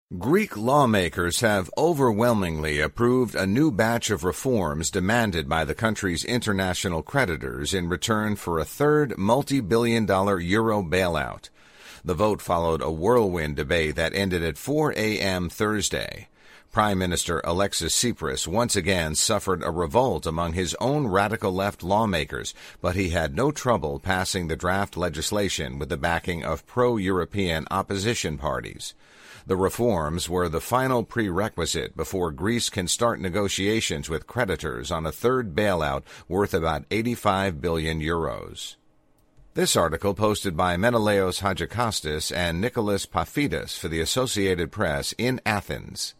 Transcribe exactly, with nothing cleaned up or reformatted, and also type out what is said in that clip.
Greek lawmakers have overwhelmingly approved a new batch of reforms demanded by the country's international creditors in return for a third multi-billion dollar euro bailout. The vote followed a whirlwind debate that ended at four a.m. Thursday. Prime Minister Alexis Tsipras once again suffered a revolt among his own radical left lawmakers, but he had no trouble passing the draft legislation with the backing of pro-European opposition parties. The reforms were the final prerequisite before Greece can start negotiations with creditors on a third bailout worth about eighty-five billion euros. This article posted by Menelaos Hadjikostas and Nicholas Paphidas for the Associated Press in Athens.